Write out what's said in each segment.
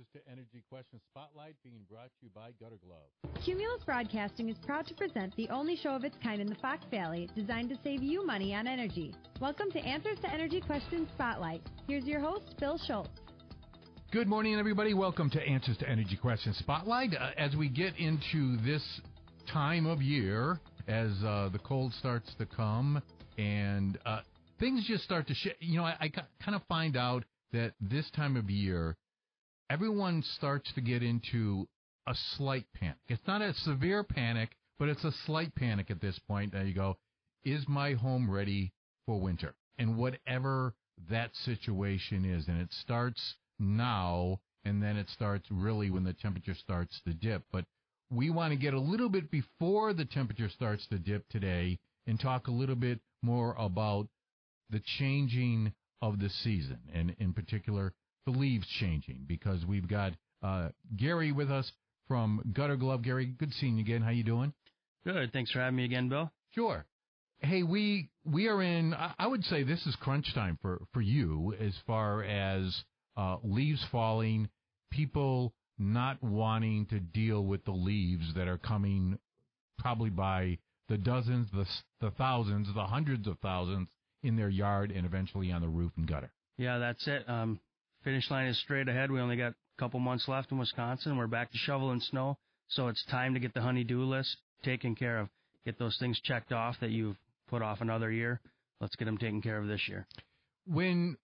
Answers to Energy Question Spotlight being brought to you by Gutter Glove. Cumulus Broadcasting is proud to present the only show of its kind in the Fox Valley designed to save you money on energy. Welcome to Answers to Energy Question Spotlight. Here's your host, Bill Schultz. Good morning, everybody. Welcome to Answers to Energy Question Spotlight. As we get into this time of year, as the cold starts to come and things just start to shift, I kind of find out that this time of year, everyone starts to get into a slight panic. It's not a severe panic, but it's a slight panic at this point. There you go. Is my home ready for winter? And whatever that situation is, and it starts now, and then it starts really when the temperature starts to dip. But we want to get a little bit before the temperature starts to dip today and talk a little bit more about the changing of the season, and in particular, the leaves changing, because we've got Gary with us from Gutter Glove. Gary, good seeing you again. How you doing? Good. Thanks for having me again, Bill. Sure. Hey, we are in, I would say this is crunch time for you as far as leaves falling, people not wanting to deal with the leaves that are coming probably by the dozens, the thousands, the hundreds of thousands in their yard and eventually on the roof and gutter. Yeah, that's it. Finish line is straight ahead. We only got a couple months left in Wisconsin. We're back to shoveling snow, so it's time to get the honey-do list taken care of. Get those things checked off that you've put off another year. Let's get them taken care of this year. When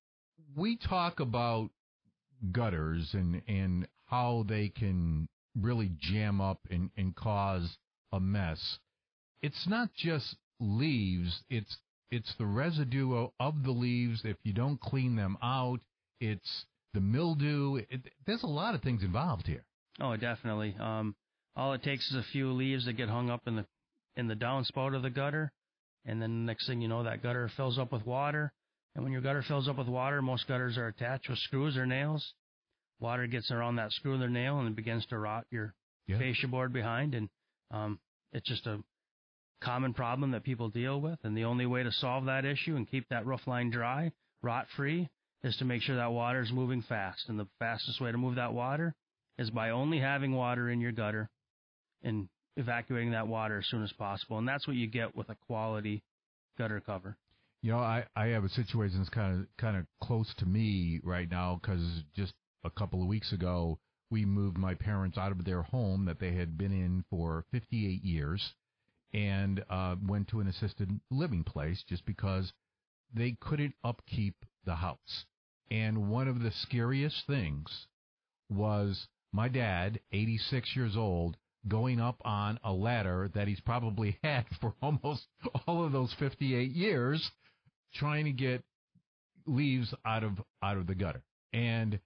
we talk about gutters and how they can really jam up and cause a mess, it's not just leaves, it's the residue of the leaves. If you don't clean them out, it's the mildew. There's a lot of things involved here. Oh, definitely. All it takes is a few leaves that get hung up in the downspout of the gutter, and then the next thing you know, that gutter fills up with water. And when your gutter fills up with water, most gutters are attached with screws or nails. Water gets around that screw or nail and it begins to rot your fascia board behind, and it's just a common problem that people deal with, and the only way to solve that issue and keep that roof line dry, rot-free, is to make sure that water is moving fast. And the fastest way to move that water is by only having water in your gutter and evacuating that water as soon as possible. And that's what you get with a quality gutter cover. I have a situation that's kind of close to me right now, because just a couple of weeks ago, we moved my parents out of their home that they had been in for 58 years. And went to an assisted living place just because they couldn't upkeep the house. And one of the scariest things was my dad, 86 years old, going up on a ladder that he's probably had for almost all of those 58 years, trying to get leaves out of the gutter. And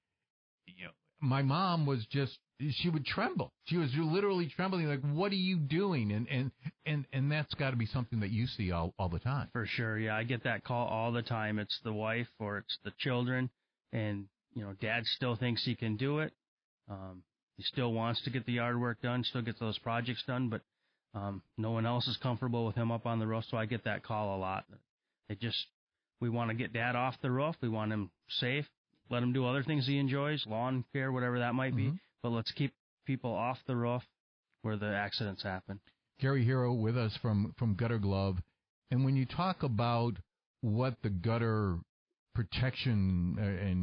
my mom was just, she would tremble. She was literally trembling, like, what are you doing? And that's got to be something that you see all the time. For sure, yeah. I get that call all the time. It's the wife or it's the children, and, Dad still thinks he can do it. He still wants to get the yard work done, still gets those projects done, but no one else is comfortable with him up on the roof, so I get that call a lot. We want to get Dad off the roof. We want him safe. Let him do other things he enjoys, lawn care, whatever that might be. But let's keep people off the roof where the accidents happen. Gary Hero with us from Gutter Glove. And when you talk about what the gutter protection,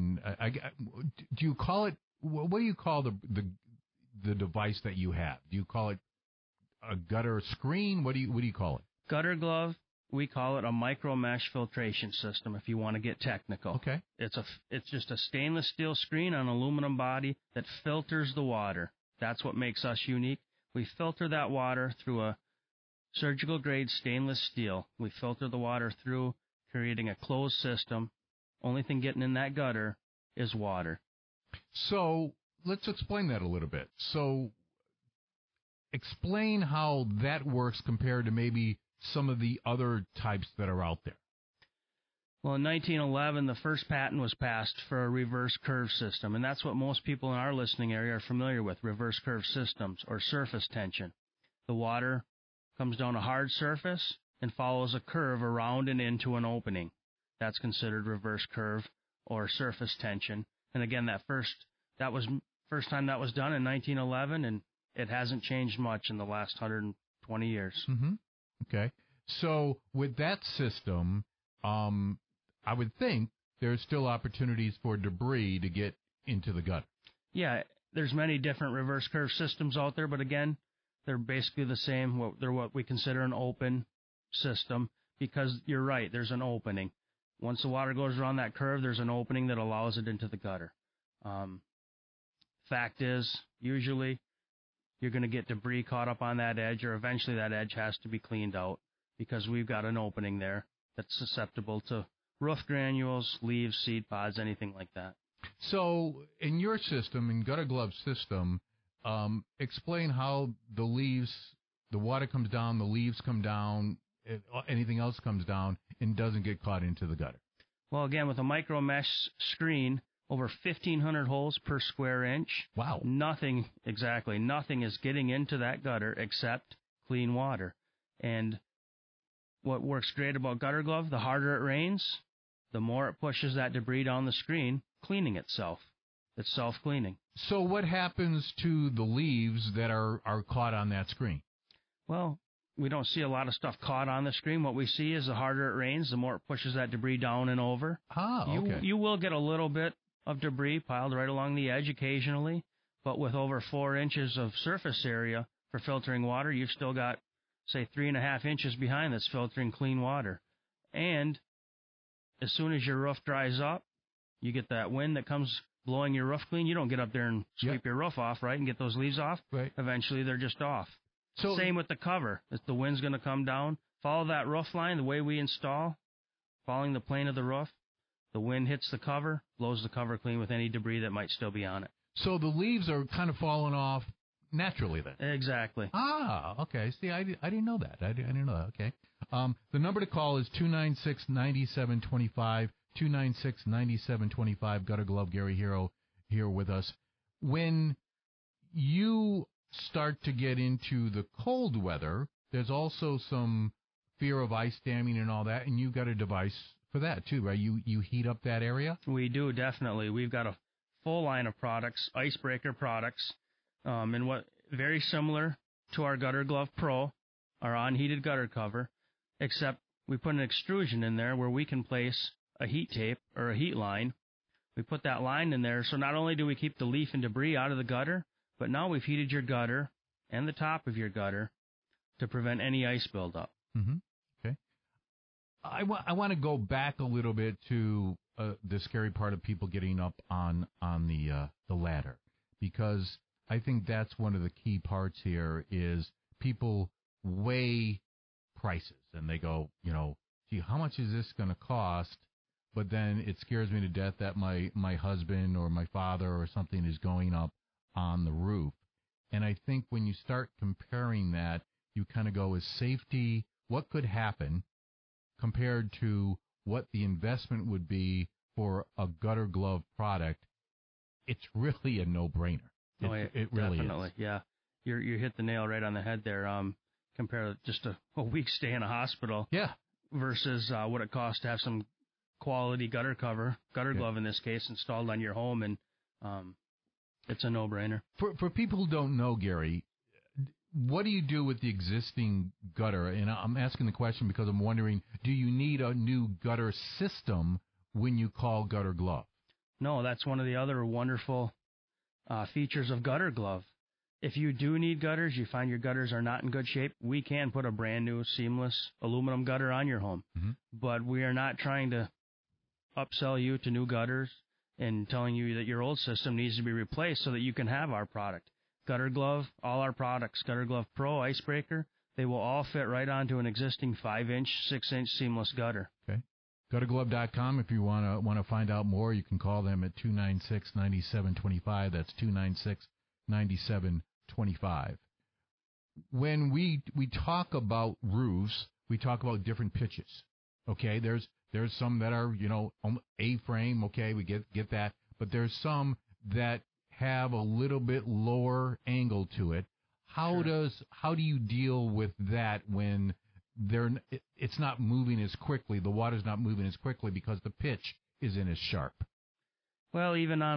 do you call it, what do you call the device that you have? Do you call it a gutter screen? What do you call it? Gutter Glove. We call it a micro mesh filtration system, if you want to get technical. Okay. It's just a stainless steel screen on an aluminum body that filters the water. That's what makes us unique. We filter that water through a surgical grade stainless steel. We filter the water through, creating a closed system. Only thing getting in that gutter is water. So let's explain that a little bit. So explain how that works compared to maybe some of the other types that are out there. Well, in 1911, the first patent was passed for a reverse curve system, and that's what most people in our listening area are familiar with, reverse curve systems, or surface tension. The water comes down a hard surface and follows a curve around and into an opening. That's considered reverse curve or surface tension. And again, that first That was first time that was done in 1911, and it hasn't changed much in the last 120 years. Mm-hmm. Okay. So with that system, I would think there's still opportunities for debris to get into the gutter. Yeah, there's many different reverse curve systems out there, but again, they're basically the same. They're what we consider an open system, because you're right, there's an opening. Once the water goes around that curve, there's an opening that allows it into the gutter. Fact is, usually you're going to get debris caught up on that edge, or eventually that edge has to be cleaned out, because we've got an opening there that's susceptible to roof granules, leaves, seed pods, anything like that. So in your system, in Gutter Glove system, explain how the water comes down, the leaves come down, anything else comes down and doesn't get caught into the gutter. Well, again, with a micro mesh screen, over 1,500 holes per square inch. Wow. Nothing is getting into that gutter except clean water. And what works great about Gutter Glove, the harder it rains, the more it pushes that debris down the screen, cleaning itself. It's self-cleaning. So what happens to the leaves that are caught on that screen? Well, we don't see a lot of stuff caught on the screen. What we see is the harder it rains, the more it pushes that debris down and over. Okay. You will get a little bit of debris piled right along the edge occasionally, but with over 4 inches of surface area for filtering water, you've still got, say, 3.5 inches behind that's filtering clean water. And as soon as your roof dries up, you get that wind that comes blowing your roof clean. You don't get up there and sweep your roof off, right, and get those leaves off. Right. Eventually, they're just off. So, same with the cover. If the wind's going to come down, follow that roof line the way we install, following the plane of the roof. The wind hits the cover, blows the cover clean with any debris that might still be on it. So the leaves are kind of falling off naturally then? Exactly. Okay. See, I didn't know that. I didn't know that. Okay. The number to call is 296-9725, 296-9725. Gutter Glove Gary Hero here with us. When you start to get into the cold weather, there's also some fear of ice damming and all that, and you've got a device for that too, right? You heat up that area? We do, definitely. We've got a full line of products, icebreaker products, and what very similar to our Gutter Glove Pro, our unheated gutter cover, except we put an extrusion in there where we can place a heat tape or a heat line. We put that line in there, so not only do we keep the leaf and debris out of the gutter, but now we've heated your gutter and the top of your gutter to prevent any ice buildup. Mm-hmm. Okay. I want to go back a little bit to the scary part of people getting up on the ladder, because I think that's one of the key parts here is people weigh prices and they go, gee, how much is this going to cost? But then it scares me to death that my husband or my father or something is going up on the roof. And I think when you start comparing that, you kind of go, is safety, what could happen compared to what the investment would be for a Gutter Glove product? It's really a no-brainer. It really definitely is. Yeah. You hit the nail right on the head there. Compare just a week stay in a hospital versus what it costs to have some quality gutter glove in this case, installed on your home, and it's a no-brainer. For people who don't know, Gary, what do you do with the existing gutter? And I'm asking the question because I'm wondering, do you need a new gutter system when you call Gutter Glove? No, that's one of the other wonderful features of Gutter Glove. If you do need gutters, you find your gutters are not in good shape, we can put a brand new seamless aluminum gutter on your home. Mm-hmm. But we are not trying to upsell you to new gutters and telling you that your old system needs to be replaced so that you can have our product. Gutter Glove, all our products, Gutter Glove Pro, Icebreaker, they will all fit right onto an existing 5-inch, 6-inch seamless gutter. Okay. GutterGlove.com. If you want to find out more, you can call them at 296-9725. That's 296-9725. When we talk about roofs, we talk about different pitches. Okay, there's some that are A-frame. Okay, we get that, but there's some that have a little bit lower angle to it. How do you deal with that when it's not moving as quickly? The water's not moving as quickly because the pitch isn't as sharp. Well, even on a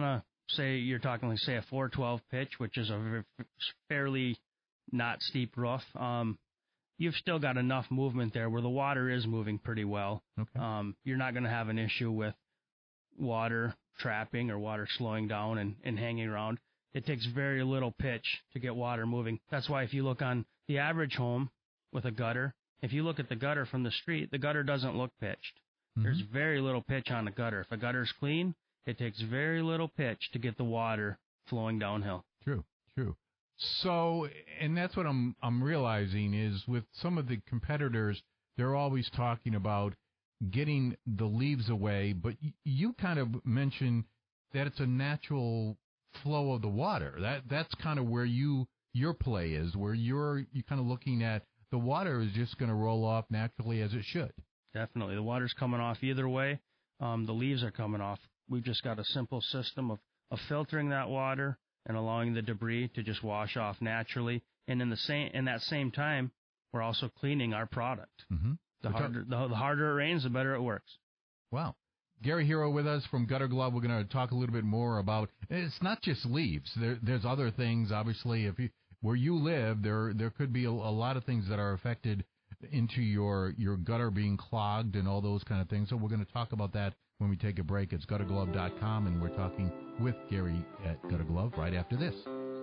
say you're talking like, say, a 412 pitch, which is a fairly not steep roof, you've still got enough movement there where the water is moving pretty well. Okay. You're not going to have an issue with water trapping or water slowing down and hanging around. It takes very little pitch to get water moving. That's why if you look on the average home with a gutter, if you look at the gutter from the street, the gutter doesn't look pitched. Mm-hmm. There's very little pitch on the gutter. If a gutter's clean, it takes very little pitch to get the water flowing downhill. True. So, and that's what I'm realizing is with some of the competitors, they're always talking about getting the leaves away, but you kind of mentioned that it's a natural flow of the water. That's kind of where your play is, where you're kind of looking at the water is just going to roll off naturally as it should. Definitely. The water's coming off either way. The leaves are coming off. We've just got a simple system of filtering that water and allowing the debris to just wash off naturally. And in that same time, we're also cleaning our product. Mm-hmm. The harder it rains, the better it works. Wow. Gary Hero with us from Gutter Glove. We're going to talk a little bit more about, it's not just leaves. There's other things, obviously. Where you live, there could be a lot of things that are affected into your gutter being clogged and all those kind of things. So we're going to talk about that when we take a break. It's gutterglove.com, and we're talking with Gary at Gutter Glove right after this.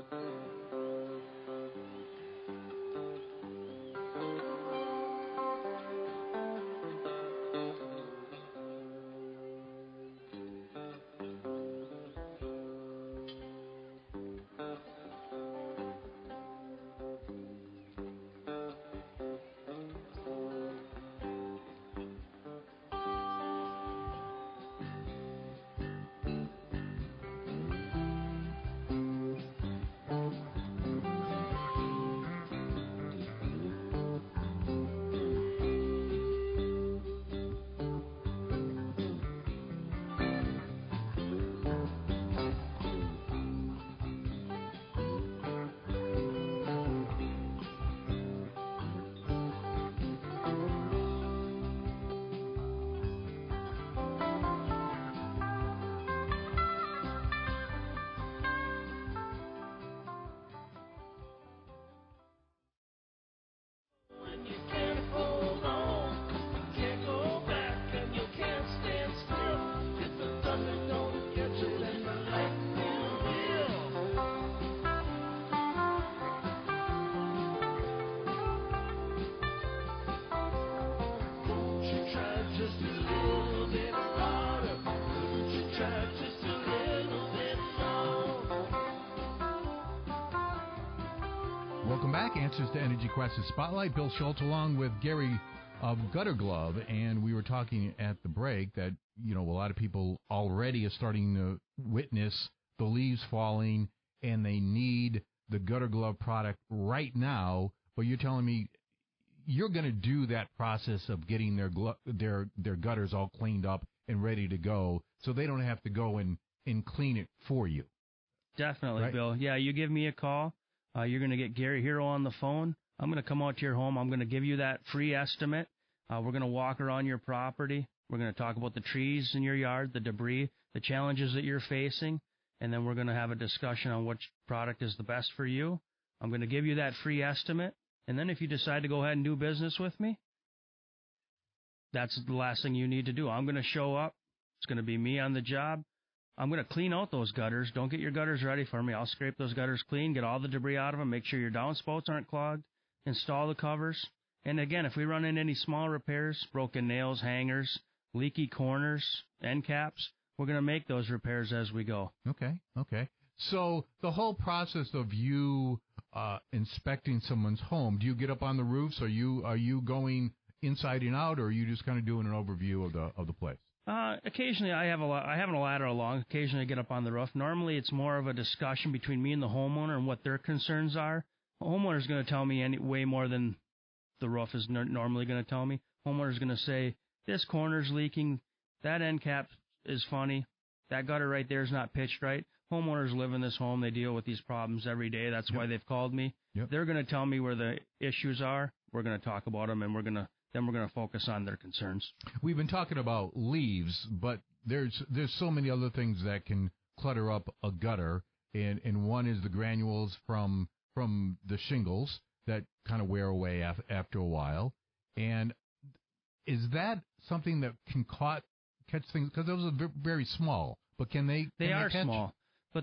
Welcome back. Answers to Energy Questions Spotlight. Bill Schultz along with Gary of Gutter Glove, and we were talking at the break that, a lot of people already are starting to witness the leaves falling, and they need the Gutter Glove product right now, but you're telling me you're going to do that process of getting their gutters all cleaned up and ready to go so they don't have to go and clean it for you. Definitely, right? Bill. Yeah, you give me a call. You're going to get Gary Hero on the phone. I'm going to come out to your home. I'm going to give you that free estimate. We're going to walk around your property. We're going to talk about the trees in your yard, the debris, the challenges that you're facing, and then we're going to have a discussion on which product is the best for you. I'm going to give you that free estimate, and then if you decide to go ahead and do business with me, that's the last thing you need to do. I'm going to show up. It's going to be me on the job. I'm going to clean out those gutters. Don't get your gutters ready for me. I'll scrape those gutters clean, get all the debris out of them, make sure your downspouts aren't clogged, install the covers. And again, if we run into any small repairs, broken nails, hangers, leaky corners, end caps, we're going to make those repairs as we go. Okay. So the whole process of you inspecting someone's home, do you get up on the roofs? Are you going inside and out, or are you just kind of doing an overview of the place? Occasionally, I have a ladder along. Occasionally, I get up on the roof. Normally, it's more of a discussion between me and the homeowner and what their concerns are. The homeowner is going to tell me way more than the roof is normally going to tell me. Homeowner is going to say, this corner's leaking, that end cap is funny, that gutter right there is not pitched right. Homeowners live in this home. They deal with these problems every day. That's why they've called me. Yep. They're going to tell me where the issues are. We're going to talk about them, and we're going to focus on their concerns. We've been talking about leaves, but there's so many other things that can clutter up a gutter, and one is the granules from the shingles that kind of wear away after a while. And is that something that can catch things? Because those are very small, but can they? They are catch? small, but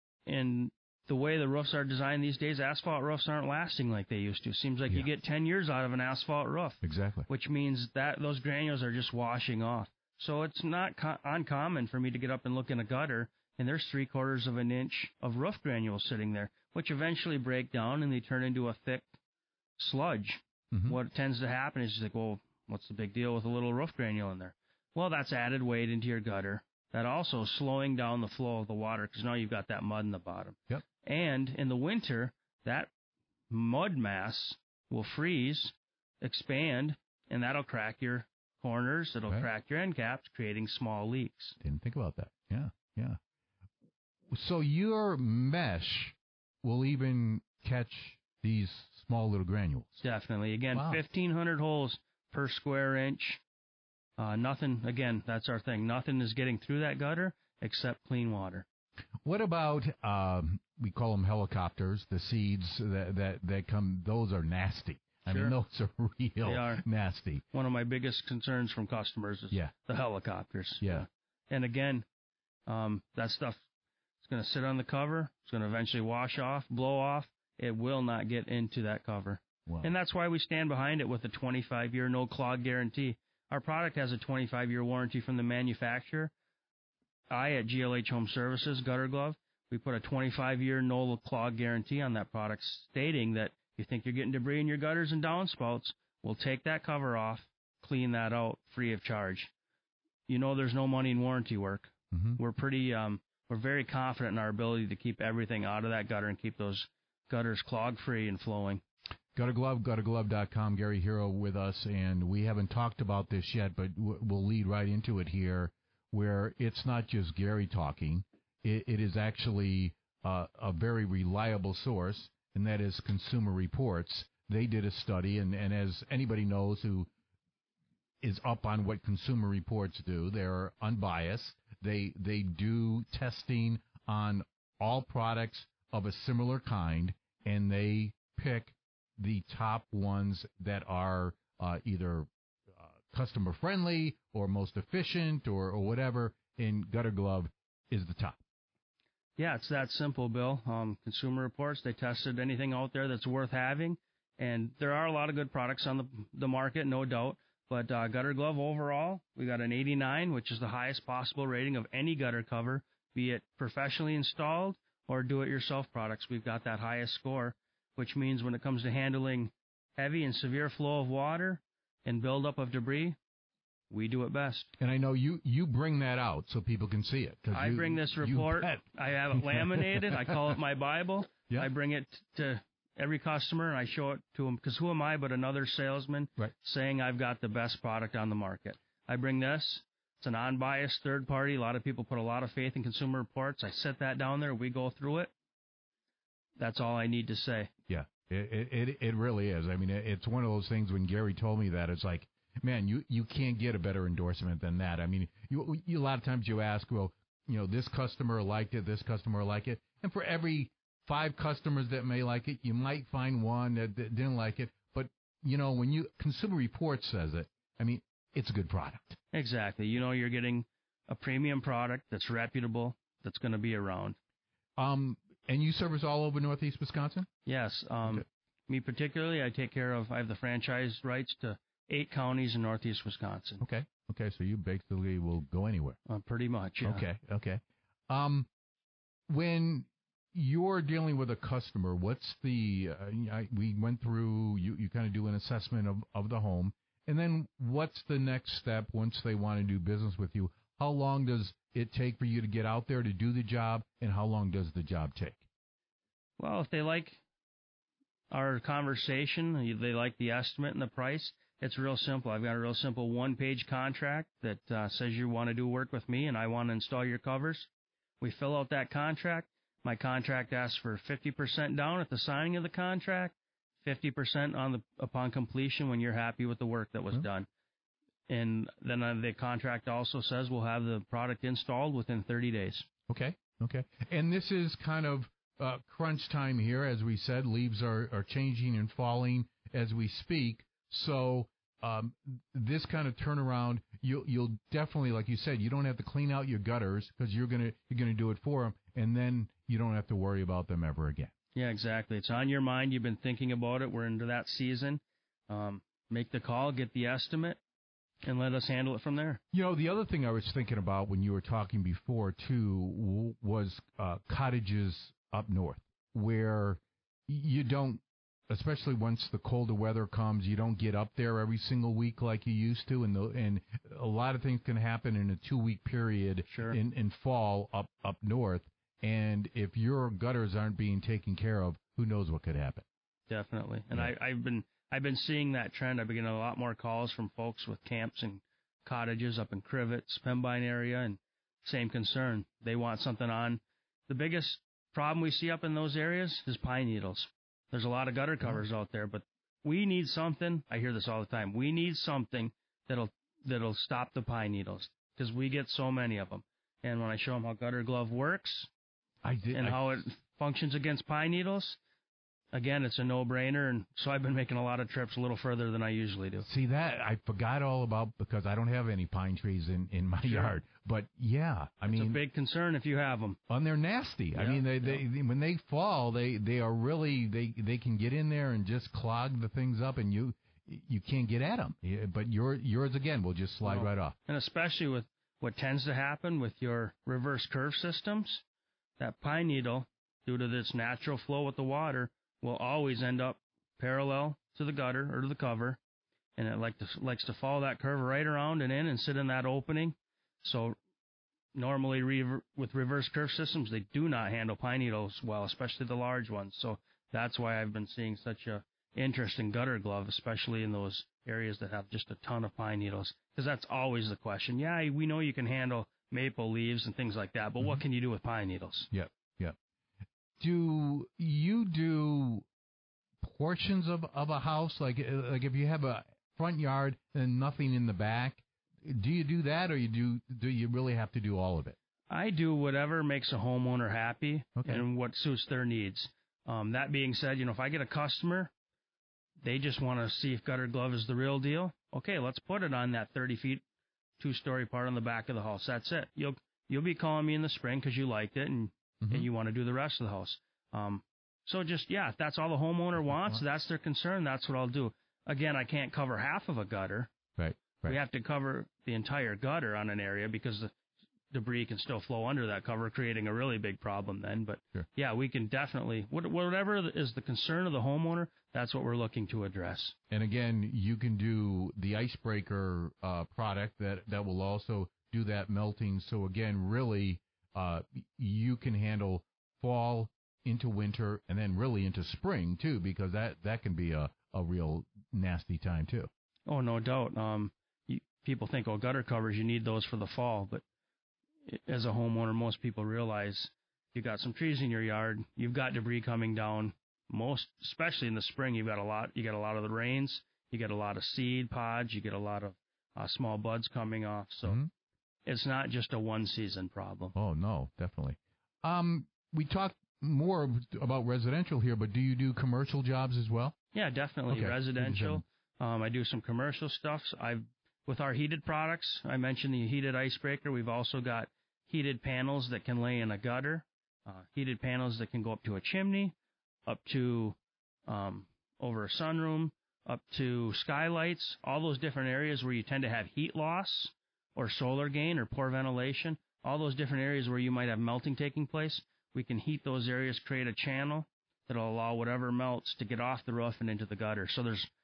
the way the roofs are designed these days, asphalt roofs aren't lasting like they used to. Seems like you get 10 years out of an asphalt roof. Exactly. Which means that those granules are just washing off. So it's not uncommon for me to get up and look in a gutter, and there's 3/4 of an inch of roof granules sitting there, which eventually break down and they turn into a thick sludge. Mm-hmm. What tends to happen is just like, well, what's the big deal with a little roof granule in there? Well, that's added weight into your gutter. That also slowing down the flow of the water because now you've got that mud in the bottom. Yep. And in the winter, that mud mass will freeze, expand, and that'll crack your corners. It'll crack your end caps, creating small leaks. Didn't think about that. Yeah. So your mesh will even catch these small little granules. Definitely. Again, Wow. 1,500 holes per square inch. Nothing, again, that's our thing. Nothing is getting through that gutter except clean water. What about, we call them helicopters, the seeds that come, those are nasty. I mean, those are real nasty. One of my biggest concerns from customers is the helicopters. Yeah. And again, that stuff is going to sit on the cover. It's going to eventually wash off, blow off. It will not get into that cover. Wow. And that's why we stand behind it with a 25-year no clog guarantee. Our product has a 25-year warranty from the manufacturer. At GLH Home Services, Gutter Glove, we put a 25-year no clog guarantee on that product, stating that if you think you're getting debris in your gutters and downspouts, we'll take that cover off, clean that out free of charge. You know there's no money in warranty work. Mm-hmm. We're very confident in our ability to keep everything out of that gutter and keep those gutters clog-free and flowing. Gutter Glove, gutterglove.com. Gary Hero with us, and we haven't talked about this yet, but we'll lead right into it here, where it's not just Gary talking. It is actually a very reliable source, and that is Consumer Reports. They did a study, and as anybody knows who is up on what Consumer Reports do, they're unbiased. They do testing on all products of a similar kind, and they pick the top ones that are either customer friendly or most efficient or whatever, and Gutter Glove is the top. Yeah, it's that simple, Bill. Consumer Reports, they tested anything out there that's worth having, and there are a lot of good products on the market, no doubt, but Gutter Glove overall, we got an 89, which is the highest possible rating of any gutter cover, be it professionally installed or do-it-yourself products. We've got that highest score, which means when it comes to handling heavy and severe flow of water and buildup of debris, we do it best. And I know you bring that out so people can see it. I bring this report. I have it laminated. I call it my Bible. Yeah. I bring it to every customer, and I show it to them, because who am I but another salesman saying I've got the best product on the market. I bring this. It's an unbiased third party. A lot of people put a lot of faith in Consumer Reports. I set that down there. We go through it. That's all I need to say. Yeah, it really is. I mean, it's one of those things when Gary told me that, it's like, man, you can't get a better endorsement than that. I mean, you a lot of times you ask, well, this customer liked it, this customer liked it. And for every 5 customers that may like it, you might find one that didn't like it. But, when Consumer Reports says it, I mean, it's a good product. Exactly. You're getting a premium product that's reputable, that's going to be around. And you service all over Northeast Wisconsin? Yes. Okay. Me particularly, I have the franchise rights to 8 counties in Northeast Wisconsin. Okay. So you basically will go anywhere. Pretty much, yeah. Okay. When you're dealing with a customer, what's we went through, you kind of do an assessment of the home, and then what's the next step once they want to do business with you? How long does it take for you to get out there to do the job, and how long does the job take? Well, if they like our conversation, they like the estimate and the price, it's real simple. I've got a real simple 1-page contract that says you want to do work with me and I want to install your covers. We fill out that contract. My contract asks for 50% down at the signing of the contract, 50% upon completion when you're happy with the work that was done. And then the contract also says we'll have the product installed within 30 days. Okay. Okay. And this is kind of crunch time here. As we said, leaves are changing and falling as we speak. So this kind of turnaround, you'll definitely, like you said, you don't have to clean out your gutters because you're gonna do it for them, and then you don't have to worry about them ever again. Yeah, exactly. It's on your mind. You've been thinking about it. We're into that season. Make the call, get the estimate, and let us handle it from there. You know, the other thing I was thinking about when you were talking before, too, was cottages up north, where you don't, especially once the colder weather comes, you don't get up there every single week like you used to, and a lot of things can happen in a 2-week period in fall up north, and if your gutters aren't being taken care of, who knows what could happen. Definitely. And yeah. I've been seeing that trend. I've been getting a lot more calls from folks with camps and cottages up in Crivets, Pembine area, and same concern. They want something on. The biggest problem we see up in those areas is pine needles. There's a lot of gutter covers out there, but we need something. I hear this all the time. We need something that'll stop the pine needles because we get so many of them. And when I show them how Gutter Glove works how it functions against pine needles, again, it's a no-brainer, and so I've been making a lot of trips a little further than I usually do. See, that I forgot all about because I don't have any pine trees in my yard. But, yeah, It's a big concern if you have them. And they're nasty. Yeah, I mean, they when they fall, they are really, they can get in there and just clog the things up, and you can't get at them. But yours, again, will just slide right off. And especially with what tends to happen with your reverse curve systems, that pine needle, due to its natural flow with the water, will always end up parallel to the gutter or to the cover, and it likes to follow that curve right around and in and sit in that opening. So normally with reverse curve systems, they do not handle pine needles well, especially the large ones. So that's why I've been seeing such a interest in Gutter Glove, especially in those areas that have just a ton of pine needles, because that's always the question. Yeah, we know you can handle maple leaves and things like that, but what can you do with pine needles? Yep. Do you do portions of a house, like if you have a front yard and nothing in the back, do you do that, or do you really have to do all of it? I do whatever makes a homeowner happy and what suits their needs. That being said, if I get a customer, they just want to see if Gutter Glove is the real deal. Okay, let's put it on that 30 feet, 2-story part on the back of the house. That's it. You'll be calling me in the spring because you liked it and you want to do the rest of the house. So if that's all the homeowner wants, that's their concern, that's what I'll do. Again, I can't cover half of a gutter. Right. We have to cover the entire gutter on an area because the debris can still flow under that cover, creating a really big problem then. But, we can definitely, whatever is the concern of the homeowner, that's what we're looking to address. And, again, you can do the Icebreaker product that will also do that melting. So, again, really, you can handle fall into winter and then really into spring, too, because that can be a real nasty time, too. Oh, no doubt. People think, gutter covers, you need those for the fall. But as a homeowner, most people realize you got some trees in your yard, you've got debris coming down. Especially in the spring, you get a lot of the rains, you get a lot of seed pods, you get a lot of small buds coming off. So it's not just a one-season problem. Oh, no, definitely. We talked more about residential here, but do you do commercial jobs as well? Yeah, definitely. Residential. I do some commercial stuff. With our heated products, I mentioned the heated Icebreaker. We've also got heated panels that can lay in a gutter, heated panels that can go up to a chimney, up to over a sunroom, up to skylights, all those different areas where you tend to have heat loss or solar gain or poor ventilation, all those different areas where you might have melting taking place. We can heat those areas, create a channel that will allow whatever melts to get off the roof and into the gutter. So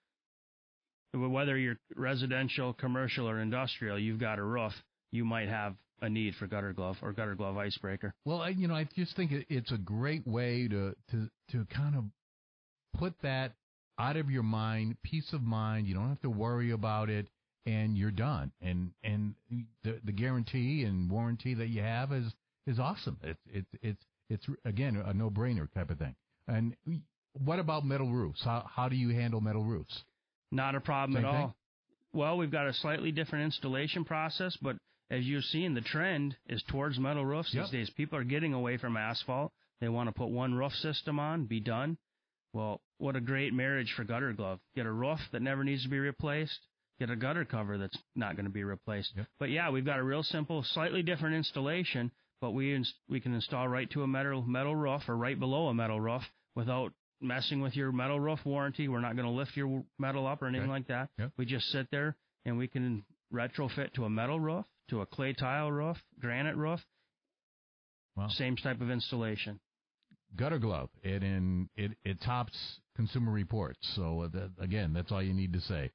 whether you're residential, commercial, or industrial, you've got a roof, you might have a need for Gutter Glove or Gutter Glove Icebreaker. Well, I just think it's a great way to kind of put that out of your mind, peace of mind. You don't have to worry about it, and you're done. And the guarantee and warranty that you have is awesome. It's again a no-brainer type of thing. And what about metal roofs? How do you handle metal roofs? Not a problem at all. Well, we've got a slightly different installation process, but as you've seen, the trend is towards metal roofs these days. People are getting away from asphalt. They want to put one roof system on, be done. Well, what a great marriage for Gutter Glove. Get a roof that never needs to be replaced. Get a gutter cover that's not going to be replaced. Yep. But, yeah, we've got a real simple, slightly different installation, but we can install right to a metal roof or right below a metal roof without messing with your metal roof warranty. We're not going to lift your metal up or anything like that. Yep. We just sit there, and we can retrofit to a metal roof, to a clay tile roof, granite roof. Wow. Same type of installation. Gutter Glove. It tops Consumer Reports. So, again, that's all you need to say.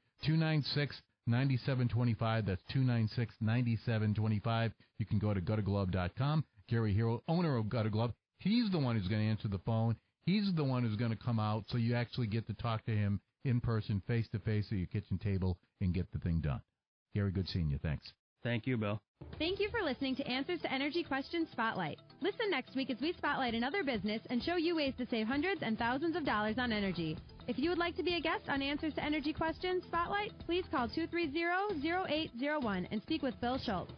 296-9725. That's 296-9725. You can go to gutterglove.com. Gary Hero, owner of Gutter Glove, he's the one who's going to answer the phone. He's the one who's going to come out, so you actually get to talk to him in person, face-to-face at your kitchen table and get the thing done. Gary, good seeing you. Thanks. Thank you, Bill. Thank you for listening to Answers to Energy Questions Spotlight. Listen next week as we spotlight another business and show you ways to save hundreds and thousands of dollars on energy. If you would like to be a guest on Answers to Energy Questions Spotlight, please call 230-0801 and speak with Phil Schultz.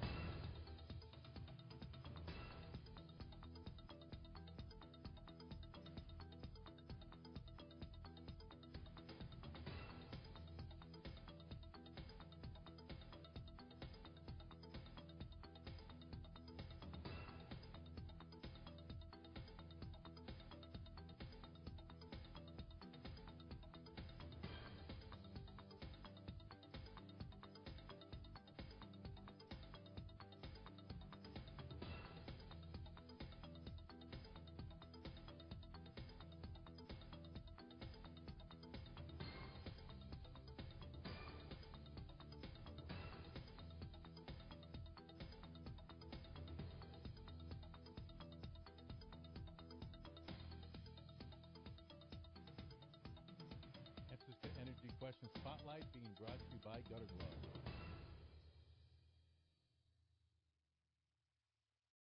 Question Spotlight being brought to you by Gutter Glove.